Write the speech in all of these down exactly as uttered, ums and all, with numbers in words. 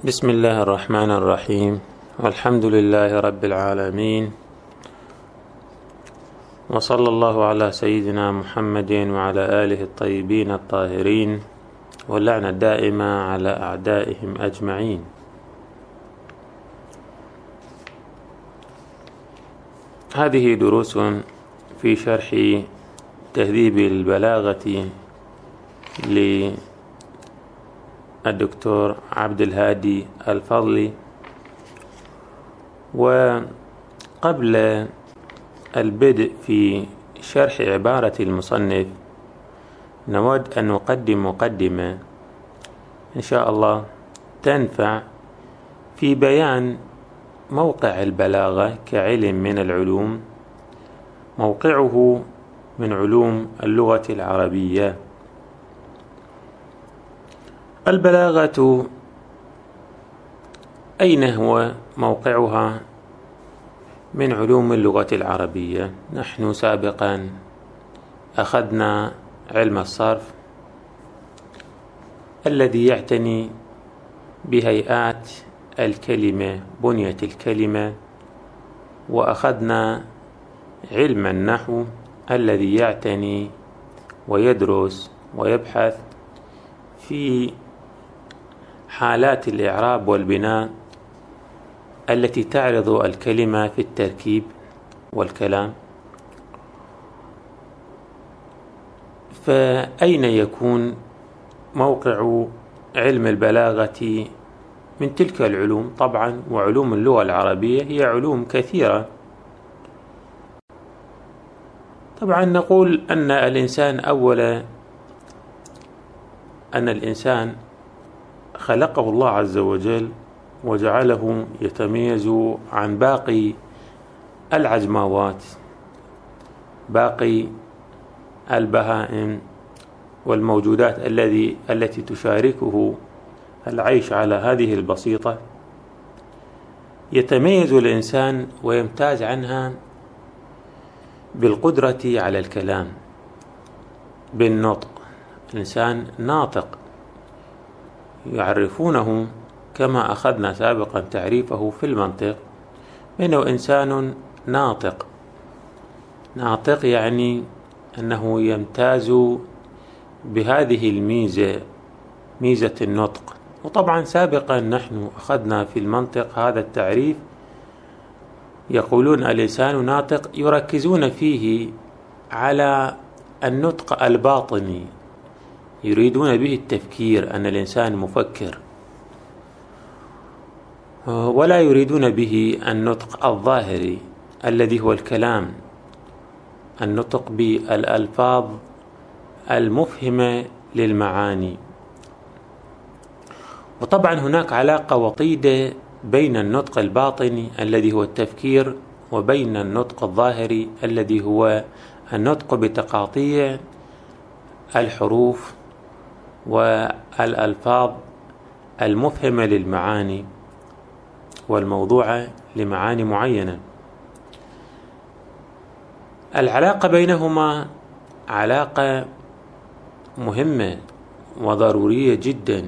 بسم الله الرحمن الرحيم، والحمد لله رب العالمين، وصلى الله على سيدنا محمد وعلى آله الطيبين الطاهرين، واللعنة الدائمة على أعدائهم أجمعين. هذه دروس في شرح تهذيب البلاغة للدكتور عبد الهادي الفضلي. وقبل البدء في شرح عبارة المصنف نود أن نقدم مقدمة إن شاء الله تنفع في بيان موقع البلاغة كعلم من العلوم، موقعه من علوم اللغة العربية. البلاغة أين هو موقعها من علوم اللغة العربية؟ نحن سابقا أخذنا علم الصرف الذي يعتني بهيئات الكلمة، بنية الكلمة، وأخذنا علم النحو الذي يعتني ويدرس ويبحث في حالات الإعراب والبناء التي تعرض الكلمة في التركيب والكلام. فأين يكون موقع علم البلاغة من تلك العلوم؟ طبعا وعلوم اللغة العربية هي علوم كثيرة. طبعا نقول أن الإنسان أولا أن الإنسان خلقه الله عز وجل وجعله يتميز عن باقي العجماوات، باقي البهائم والموجودات الذي التي تشاركه العيش على هذه البسيطة. يتميز الإنسان ويمتاز عنها بالقدرة على الكلام، بالنطق. الإنسان ناطق، يعرفونه كما أخذنا سابقا تعريفه في المنطق إنه إنسان ناطق. ناطق يعني أنه يمتاز بهذه الميزة، ميزة النطق. وطبعا سابقا نحن أخذنا في المنطق هذا التعريف، يقولون الإنسان ناطق، يركزون فيه على النطق الباطني، يريدون به التفكير، أن الإنسان مفكر، ولا يريدون به النطق الظاهري الذي هو الكلام، النطق بالألفاظ المفهمة للمعاني. وطبعا هناك علاقة وطيدة بين النطق الباطني الذي هو التفكير وبين النطق الظاهري الذي هو النطق بتقاطيع الحروف والألفاظ المفهمة للمعاني والموضوعة لمعاني معينة. العلاقة بينهما علاقة مهمة وضرورية جدا.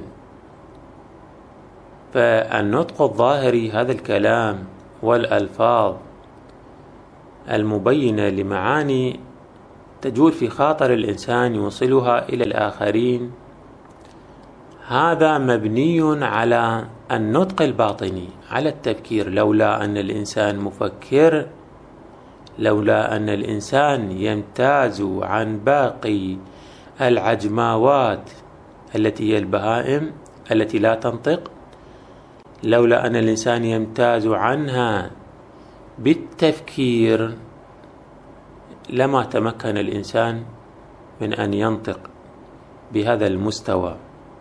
فالنطق الظاهري هذا الكلام والألفاظ المبينة لمعاني تجول في خاطر الإنسان يوصلها إلى الآخرين، هذا مبني على النطق الباطني، على التفكير. لولا أن الإنسان مفكر، لولا أن الإنسان يمتاز عن باقي العجماوات التي هي البهائم التي لا تنطق، لولا أن الإنسان يمتاز عنها بالتفكير، لما تمكن الإنسان من أن ينطق بهذا المستوى.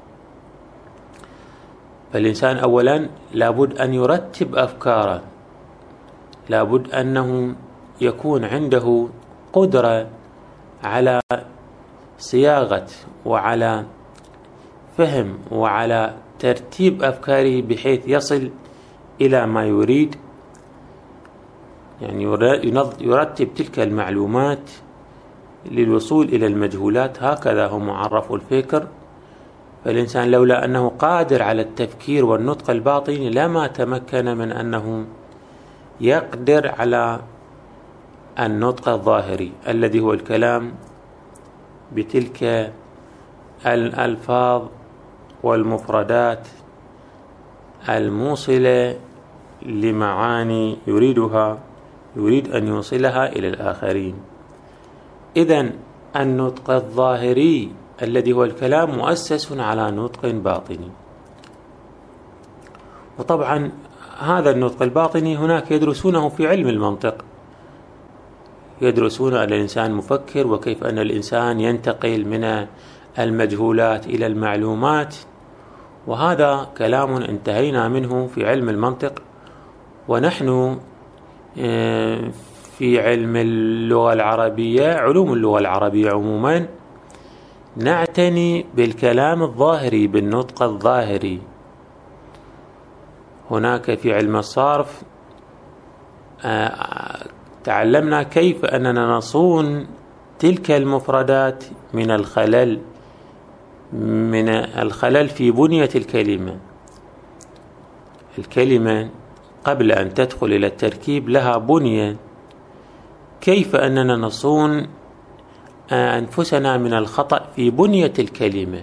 فالإنسان أولا لابد أن يرتب أفكاره، لابد أنه يكون عنده قدرة على صياغة وعلى فهم وعلى ترتيب أفكاره بحيث يصل إلى ما يريد، يعني يرتب تلك المعلومات للوصول إلى المجهولات. هكذا هو معرف الفكر فالإنسان لولا أنه قادر على التفكير والنطق الباطني لما تمكن من أنه يقدر على النطق الظاهري الذي هو الكلام بتلك الألفاظ والمفردات الموصلة لمعاني يريدها يريد أن يوصلها إلى الآخرين. إذن النطق الظاهري الذي هو الكلام مؤسس على نطق باطني. وطبعا هذا النطق الباطني هناك يدرسونه في علم المنطق، يدرسون الإنسان مفكر وكيف أن الإنسان ينتقل من المجهولات إلى المعلومات، وهذا كلام انتهينا منه في علم المنطق. ونحن في علم اللغة العربية، علوم اللغة العربية عموما، نعتني بالكلام الظاهري، بالنطق الظاهري. هناك في علم الصرف تعلمنا كيف أننا نصون تلك المفردات من الخلل من الخلل في بنية الكلمة. الكلمة قبل أن تدخل إلى التركيب لها بنية، كيف أننا نصون أنفسنا من الخطأ في بنية الكلمة.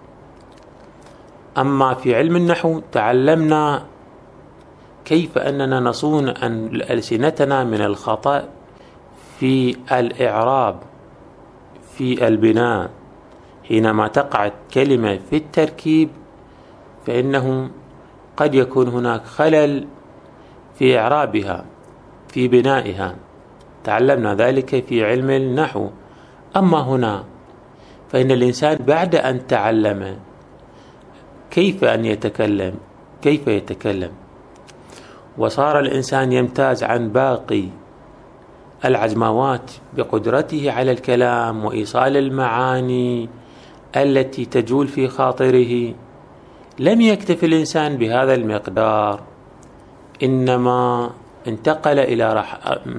أما في علم النحو تعلمنا كيف أننا نصون ألسنتنا من الخطأ في الإعراب، في البناء. حينما تقع كلمة في التركيب فإنه قد يكون هناك خلل في إعرابها، في بنائها، تعلمنا ذلك في علم النحو. أما هنا فإن الإنسان بعد أن تعلم كيف أن يتكلم كيف يتكلم وصار الإنسان يمتاز عن باقي العجموات بقدرته على الكلام وإيصال المعاني التي تجول في خاطره، لم يكتف الإنسان بهذا المقدار، إنما انتقل إلى رح...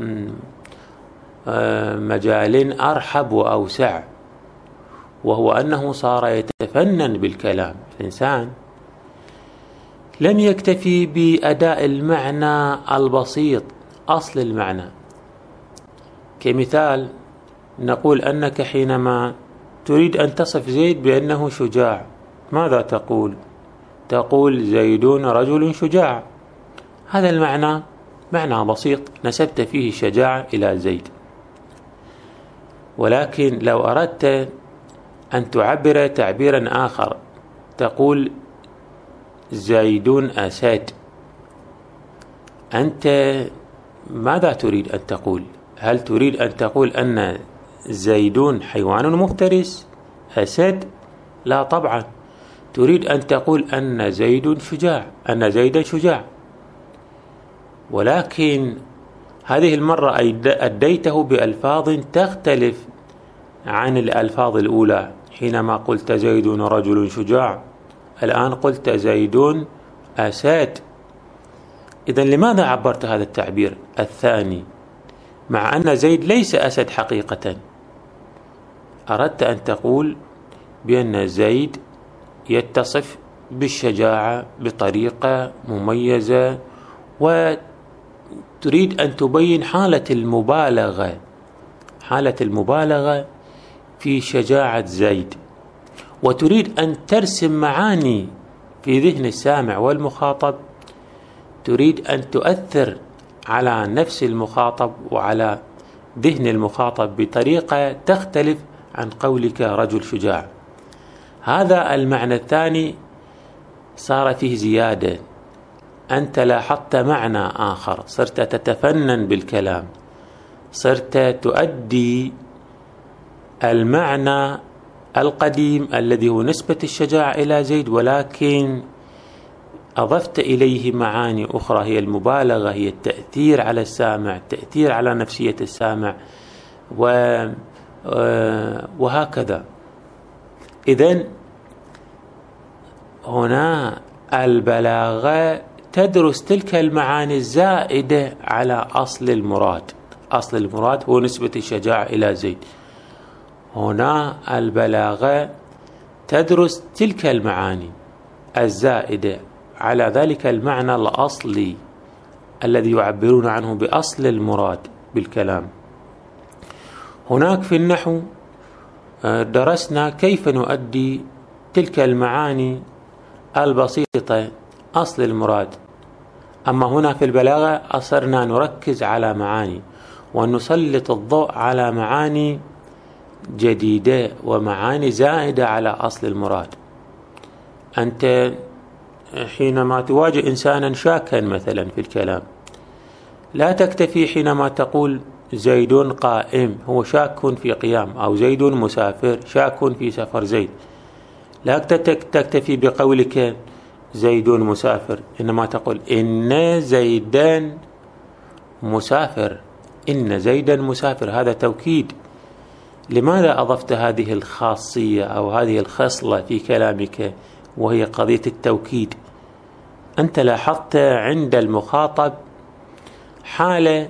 مجال أرحب وأوسع، وهو أنه صار يتفنن بالكلام. الإنسان لم يكتفي بأداء المعنى البسيط، أصل المعنى. كمثال نقول أنك حينما تريد أن تصف زيد بأنه شجاع، ماذا تقول؟ تقول زيد رجل شجاع. هذا المعنى معنى بسيط نسبت فيه الشجاعة إلى زيد. ولكن لو أردت أن تعبر تعبيرا آخر تقول زيد أسد، أنت ماذا تريد أن تقول؟ هل تريد أن تقول أن زيد حيوان مفترس أسد؟ لا طبعا، تريد أن تقول أن زيد شجاع، أن زيدا شجاع. ولكن هذه المرة أديته بألفاظ تختلف عن الألفاظ الأولى. حينما قلت زيد رجل شجاع، الآن قلت زيد أسد. إذن لماذا عبرت هذا التعبير الثاني مع أن زيد ليس أسد حقيقة؟ أردت أن تقول بأن زيد يتصف بالشجاعة بطريقة مميزة، وتريد أن تبين حالة المبالغة حالة المبالغة في شجاعة زيد، وتريد أن ترسم معاني في ذهن السامع والمخاطب، تريد أن تؤثر على نفس المخاطب وعلى ذهن المخاطب بطريقة تختلف عن قولك رجل شجاع. هذا المعنى الثاني صار فيه زيادة، أنت لاحظت معنى آخر، صرت تتفنن بالكلام، صرت تؤدي المعنى القديم الذي هو نسبة الشجاعة إلى زيد، ولكن أضفت إليه معاني أخرى هي المبالغة، هي التأثير على السامع، التأثير على نفسية السامع، وهكذا. إذن هنا البلاغة تدرس تلك المعاني الزائدة على أصل المراد. أصل المراد هو نسبة الشجاعة إلى زيد. هنا البلاغة تدرس تلك المعاني الزائدة على ذلك المعنى الأصلي الذي يعبرون عنه بأصل المراد بالكلام. هناك في النحو درسنا كيف نؤدي تلك المعاني البسيطة أصل المراد، أما هنا في البلاغة أصرنا نركز على معاني ونسلط الضوء على معاني جديدة ومعاني زائدة على أصل المراد. أنت حينما تواجه إنسانا شاكا مثلا في الكلام، لا تكتفي حينما تقول زيد قائم، هو شاك في قيام، أو زيد مسافر، شاك في سفر زيد. لا تكتفي بقولك زيد مسافر، إنما تقول إن زيدا مسافر، إن زيدا مسافر، هذا توكيد. لماذا أضفت هذه الخاصية أو هذه الخصلة في كلامك وهي قضية التوكيد؟ أنت لاحظت عند المخاطب حالة،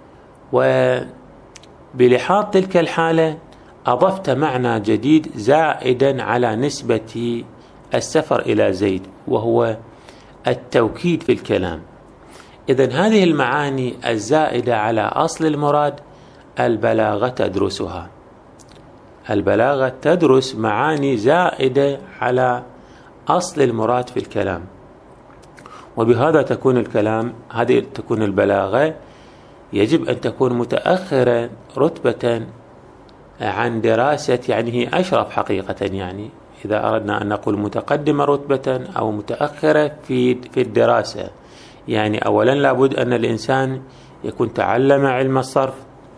وبلحاظ تلك الحالة أضفت معنى جديد زائدا على نسبة السفر إلى زيد، وهو التوكيد في الكلام. إذن هذه المعاني الزائدة على أصل المراد البلاغة تدرسها. البلاغة تدرس معاني زائدة على أصل المراد في الكلام، وبهذا تكون الكلام، هذه تكون البلاغة يجب أن تكون متأخرة رتبة عن دراسة، يعني هي أشرف حقيقة. يعني إذا أردنا أن نقول متقدمة رتبة أو متأخرة في في الدراسة، يعني أولا لابد أن الإنسان يكون تعلم علم الصرف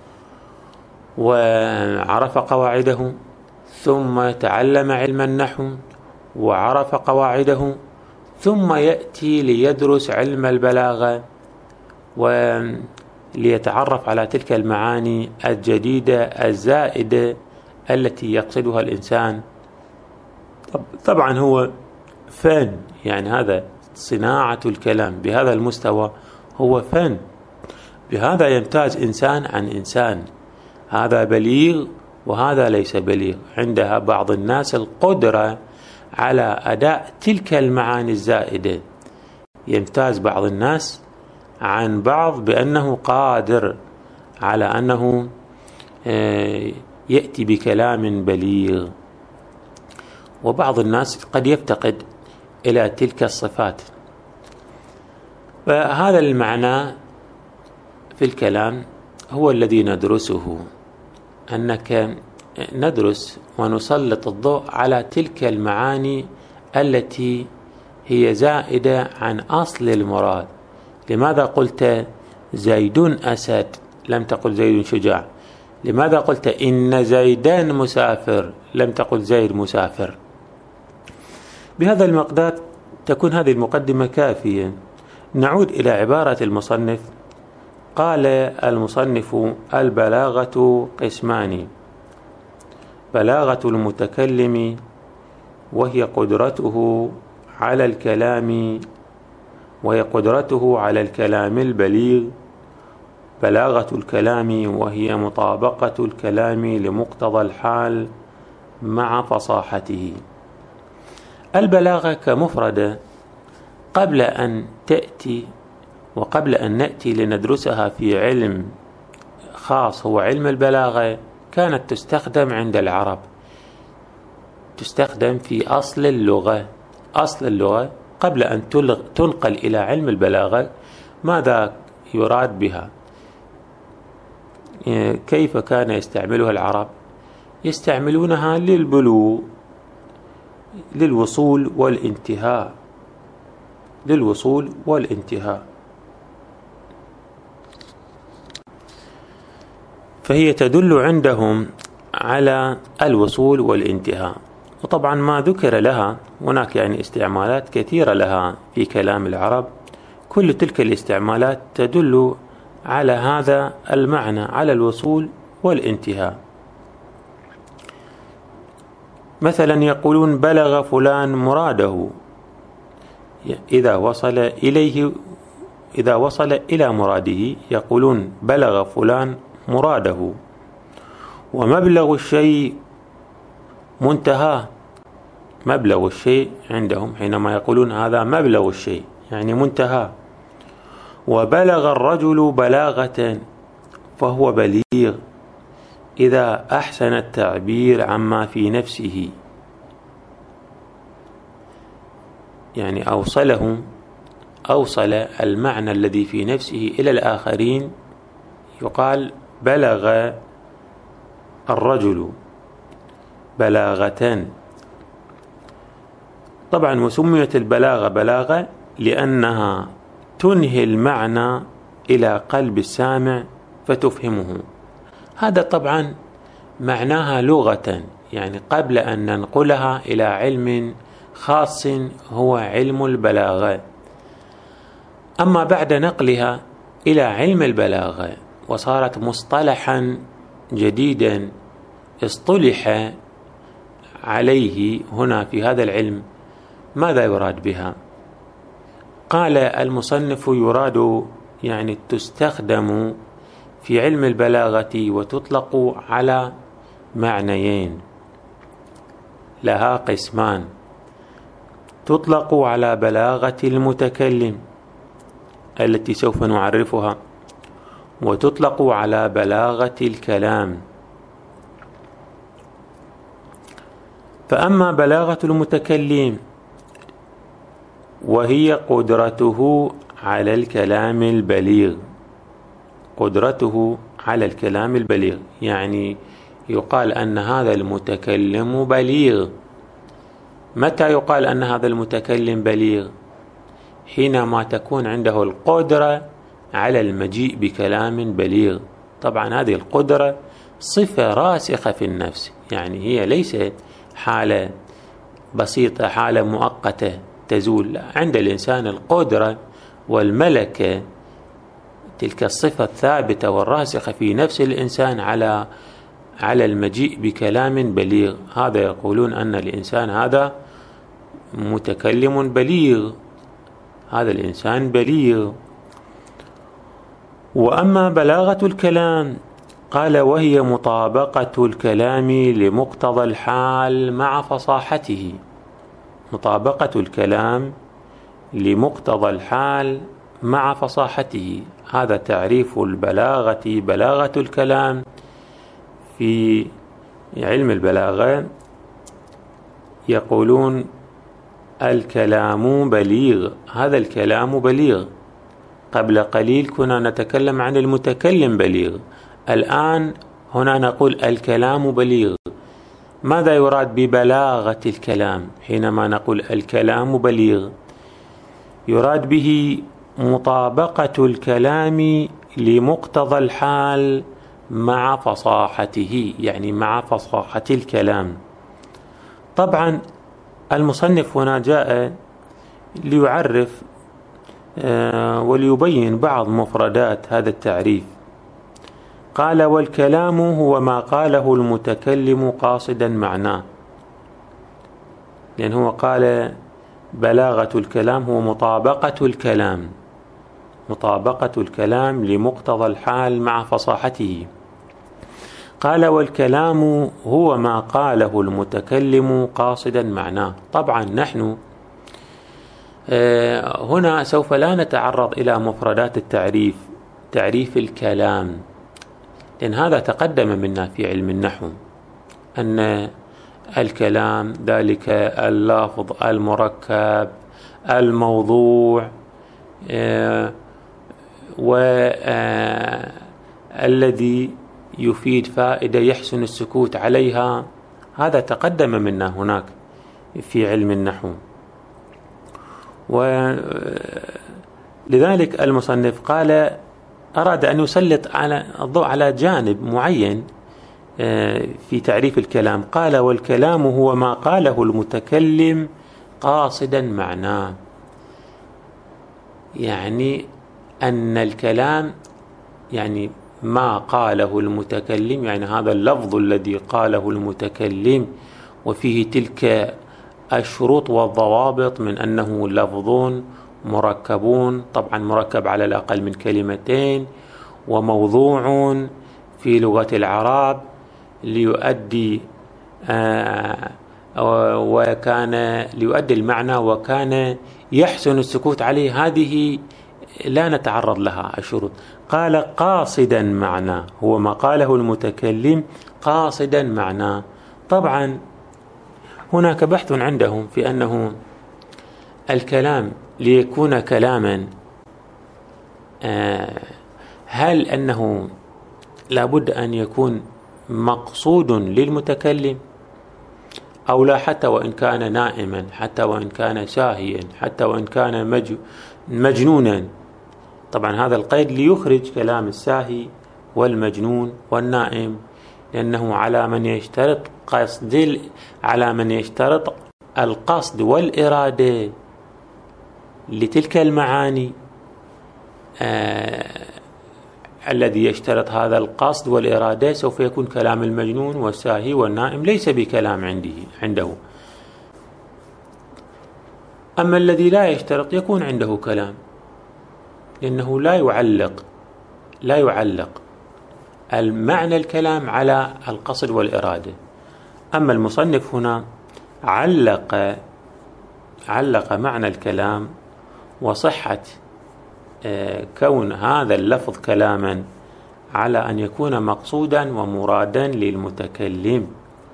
وعرف قواعده، ثم تعلم علم النحو وعرف قواعده، ثم يأتي ليدرس علم البلاغة وليتعرف على تلك المعاني الجديدة الزائدة التي يقصدها الإنسان. طبعا هو فن، يعني هذا صناعة الكلام بهذا المستوى هو فن، بهذا يمتاز إنسان عن إنسان، هذا بليغ وهذا ليس بليغ. عندها بعض الناس القدرة على أداء تلك المعاني الزائدة، يمتاز بعض الناس عن بعض بأنه قادر على أنه يأتي بكلام بليغ، وبعض الناس قد يفتقد إلى تلك الصفات. فهذا المعنى في الكلام هو الذي ندرسه، أنك ندرس ونسلط الضوء على تلك المعاني التي هي زائدة عن أصل المراد. لماذا قلت زيد أسد لم تقل زيد شجاع؟ لماذا قلت إن زيدان مسافر لم تقل زيد مسافر؟ بهذا المقدار تكون هذه المقدمة كافية. نعود إلى عبارة المصنف. قال المصنف: البلاغة قسمان: بلاغة المتكلم وهي قدرته على الكلام وهي قدرته على الكلام البليغ، بلاغة الكلام وهي مطابقة الكلام لمقتضى الحال مع فصاحته. البلاغة كمفردة قبل أن تأتي وقبل أن نأتي لندرسها في علم خاص هو علم البلاغة، كانت تستخدم عند العرب، تستخدم في أصل اللغة. أصل اللغة قبل أن تنقل إلى علم البلاغة ماذا يراد بها؟ كيف كان يستعملها العرب؟ يستعملونها للبلوغ، للوصول والانتهاء، للوصول والانتهاء. فهي تدل عندهم على الوصول والانتهاء. وطبعا ما ذكر لها هناك يعني استعمالات كثيرة لها في كلام العرب، كل تلك الاستعمالات تدل على هذا المعنى، على الوصول والانتهاء. مثلا يقولون بلغ فلان مراده، إذا وصل إليه، إذا وصل إلى مراده يقولون بلغ فلان مراده. ومبلغ الشيء منتهاه، مبلغ الشيء عندهم حينما يقولون هذا مبلغ الشيء يعني منتهى. وبلغ الرجل بلاغة فهو بليغ إذا أحسن التعبير عما في نفسه، يعني أوصله أوصل المعنى الذي في نفسه إلى الآخرين، يقال بلغ الرجل بلاغة. طبعا وسميت البلاغة بلاغة لأنها تنهي المعنى إلى قلب السامع فتفهمه. هذا طبعا معناها لغة، يعني قبل أن ننقلها إلى علم خاص هو علم البلاغة. أما بعد نقلها إلى علم البلاغة وصارت مصطلحا جديدا اصطلح عليه هنا في هذا العلم، ماذا يراد بها؟ قال المصنف يراد يعني تستخدم في علم البلاغة وتطلق على معنيين، لها قسمان: تطلق على بلاغة المتكلم التي سوف نعرفها، وتطلق على بلاغة الكلام. فأما بلاغة المتكلم وهي قدرته على الكلام البليغ، قدرته على الكلام البليغ، يعني يقال أن هذا المتكلم بليغ. متى يقال أن هذا المتكلم بليغ؟ حينما تكون عنده القدرة على المجيء بكلام بليغ. طبعا هذه القدرة صفة راسخة في النفس، يعني هي ليست حالة بسيطة، حالة مؤقتة تزول. عند الإنسان القدرة والملكة، تلك الصفة الثابتة والراسخة في نفس الإنسان على على المجيء بكلام بليغ. هذا يقولون أن الإنسان هذا متكلم بليغ، هذا الإنسان بليغ. وأما بلاغة الكلام قال وهي مطابقة الكلام لمقتضى الحال مع فصاحته. مطابقة الكلام لمقتضى الحال مع فصاحته، هذا تعريف البلاغة. بلاغة الكلام في علم البلاغة يقولون الكلام بليغ، هذا الكلام بليغ. قبل قليل كنا نتكلم عن المتكلم بليغ، الآن هنا نقول الكلام بليغ. ماذا يراد ببلاغة الكلام؟ حينما نقول الكلام بليغ يراد به مطابقة الكلام لمقتضى الحال مع فصاحته، يعني مع فصاحة الكلام. طبعا المصنف هنا جاء ليعرف وليبين بعض مفردات هذا التعريف. قال والكلام هو ما قاله المتكلم قاصدا معناه، لأنه قال بلاغة الكلام هو مطابقة الكلام، مطابقة الكلام لمقتضى الحال مع فصاحته. قال والكلام هو ما قاله المتكلم قاصدا معناه. طبعا نحن هنا سوف لا نتعرض إلى مفردات التعريف، تعريف الكلام، لأن هذا تقدم منا في علم النحو، أن الكلام ذلك اللفظ المركب الموضوع والذي يفيد فائدة يحسن السكوت عليها. هذا تقدم منا هناك في علم النحو. ولذلك المصنف قال أراد أن يسلط على الضوء على جانب معين في تعريف الكلام. قال والكلام هو ما قاله المتكلم قاصدا معناه، يعني أن الكلام يعني ما قاله المتكلم، يعني هذا اللفظ الذي قاله المتكلم وفيه تلك الشروط والضوابط من أنه لفظ مركبون، طبعا مركب على الأقل من كلمتين، وموضوع في لغة العرب ليؤدي وكان ليؤدي المعنى وكان يحسن السكوت عليه، هذه لا نتعرض لها الشروط. قال قاصدا معنى، هو ما قاله المتكلم قاصدا معنى. طبعا هناك بحث عندهم في أنه الكلام ليكون كلاما، هل أنه لابد أن يكون مقصود للمتكلم أو لا، حتى وإن كان نائما، حتى وإن كان ساهيا، حتى وإن كان مجنونا. طبعا هذا القيد ليخرج كلام الساهي والمجنون والنائم، لأنه على من يشترط قصد على من يشترط القصد والإرادة لتلك المعاني، آه الذي يشترط هذا القصد والإرادة سوف يكون كلام المجنون والساهي والنائم ليس بكلام عنده عنده أما الذي لا يشترط يكون عنده كلام، لأنه لا يعلق لا يعلق المعنى الكلام على القصد والإرادة. أما المصنف هنا علق علق معنى الكلام وصحة كون هذا اللفظ كلاما على أن يكون مقصودا ومرادا للمتكلم.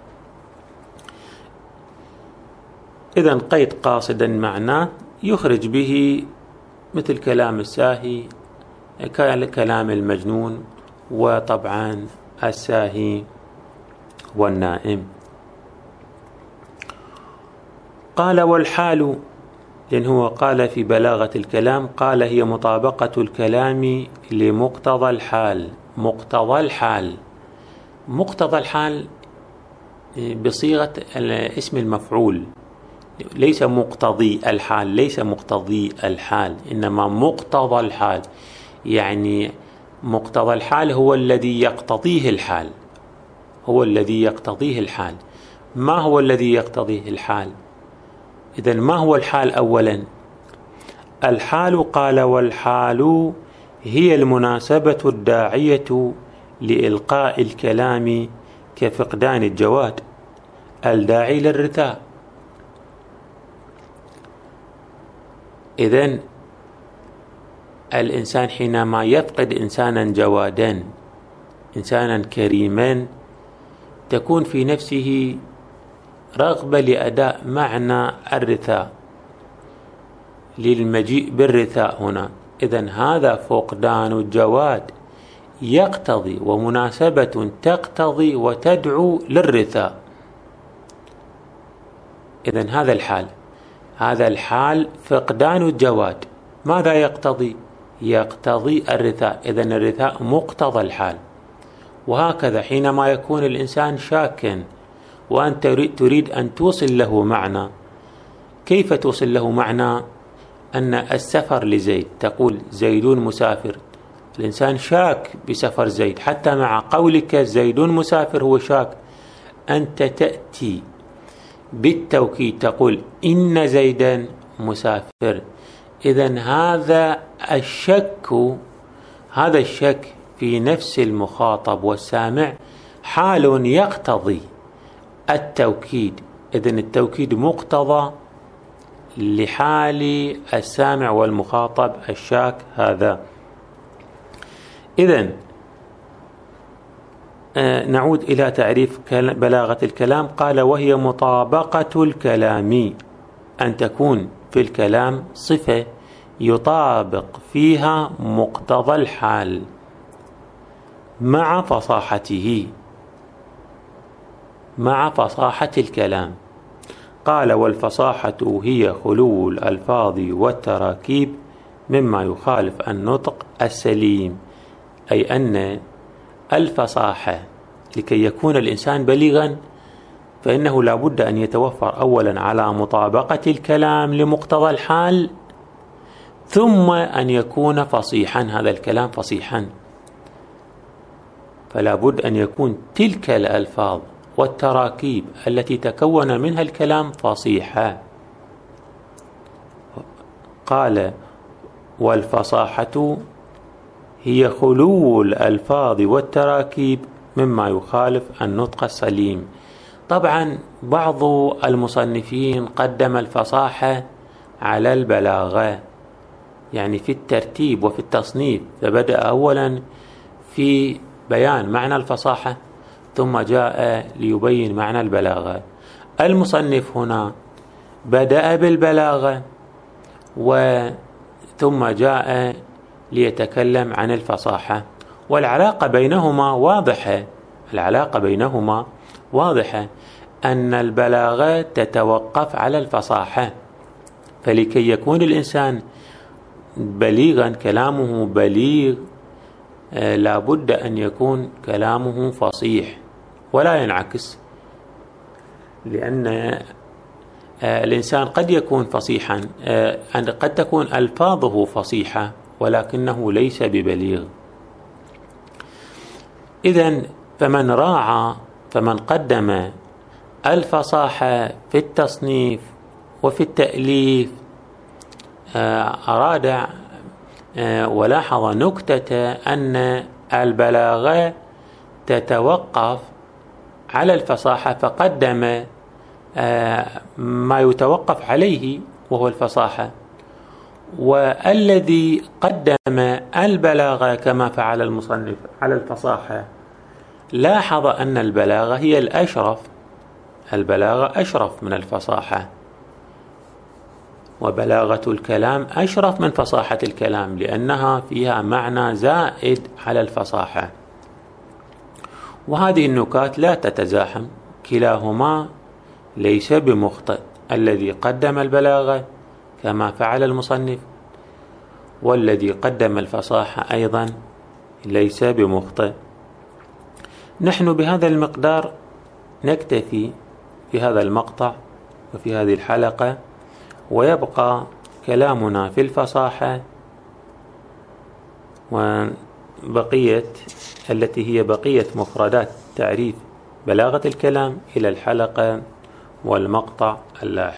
إذن قيد قاصدا معناه يخرج به مثل كلام الساهي، كلام المجنون، وطبعا الساهي والنائم. قال والحال، لأن هو قال في بلاغة الكلام، قال هي مطابقة الكلام لمقتضى الحال. مقتضى الحال، مقتضى الحال بصيغة اسم المفعول، ليس مقتضي الحال، ليس مقتضي الحال، إنما مقتضى الحال. يعني مقتضى الحال هو الذي يقتضيه الحال، هو الذي يقتضيه الحال. ما هو الذي يقتضيه الحال؟ إذن ما هو الحال أولا؟ الحال، قال والحال هي المناسبة الداعية لإلقاء الكلام كفقدان الجواد الداعي للرثاء. إذن الإنسان حينما يفقد إنسانا جوادا، إنسانا كريما، تكون في نفسه رغبة لأداء معنى الرثاء، للمجيء بالرثاء هنا. إذن هذا فقدان الجواد يقتضي، ومناسبة تقتضي وتدعو للرثاء. إذن هذا الحال، هذا الحال فقدان الجواد ماذا يقتضي؟ يقتضي الرثاء. إذن الرثاء مقتضى الحال. وهكذا حينما يكون الإنسان شاكا وأنت تريد أن توصل له معنى، كيف توصل له معنى أن السفر لزيد، تقول زيدون مسافر، الإنسان شاك بسفر زيد، حتى مع قولك زيدون مسافر هو شاك. أنت تأتي بالتوكيد تقول إن زيدا مسافر. إذن هذا الشك، هذا الشك في نفس المخاطب والسامع حال يقتضي التوكيد. إذن التوكيد مقتضى لحال السامع والمخاطب الشاك هذا. إذن آه نعود إلى تعريف بلاغة الكلام. قال وهي مطابقة الكلام، أن تكون في الكلام صفة يطابق فيها مقتضى الحال مع فصاحته، مع فصاحة الكلام. قال والفصاحة هي خلو الألفاظ والتراكيب مما يخالف النطق السليم، أي أن الفصاحة لكي يكون الإنسان بليغا فإنه لا بد أن يتوفر أولا على مطابقة الكلام لمقتضى الحال، ثم أن يكون فصيحا، هذا الكلام فصيحا. فلا بد أن يكون تلك الألفاظ والتراكيب التي تكون منها الكلام فصيحة. قال والفصاحة هي خلو الألفاظ والتراكيب مما يخالف النطق السليم. طبعا بعض المصنفين قدم الفصاحة على البلاغة، يعني في الترتيب وفي التصنيف، فبدأ أولا في بيان معنى الفصاحة ثم جاء ليبين معنى البلاغة. المصنف هنا بدأ بالبلاغة وثم جاء ليتكلم عن الفصاحة، والعلاقة بينهما واضحة العلاقة بينهما واضحة أن البلاغة تتوقف على الفصاحة، فلكي يكون الإنسان بليغا، كلامه بليغ، آه لا بد أن يكون كلامه فصيح ولا ينعكس، لأن آه الإنسان قد يكون فصيحا، آه قد تكون ألفاظه فصيحة ولكنه ليس ببليغ. إذن فمن راعى فمن قدم الفصاحة في التصنيف وفي التأليف أراد ولاحظ نكتة أن البلاغة تتوقف على الفصاحة، فقدم ما يتوقف عليه وهو الفصاحة، والذي قدم البلاغة كما فعل المصنف على الفصاحة لاحظ أن البلاغة هي الأشرف، البلاغة أشرف من الفصاحة، وبلاغة الكلام أشرف من فصاحة الكلام لأنها فيها معنى زائد على الفصاحة. وهذه النكات لا تتزاحم، كلاهما ليس بمخطئ، الذي قدم البلاغة كما فعل المصنف والذي قدم الفصاحة أيضا ليس بمخطئ. نحن بهذا المقدار نكتفي في هذا المقطع وفي هذه الحلقة، ويبقى كلامنا في الفصاحة وبقية التي هي بقية مفردات تعريف بلاغة الكلام إلى الحلقة والمقطع اللاحق.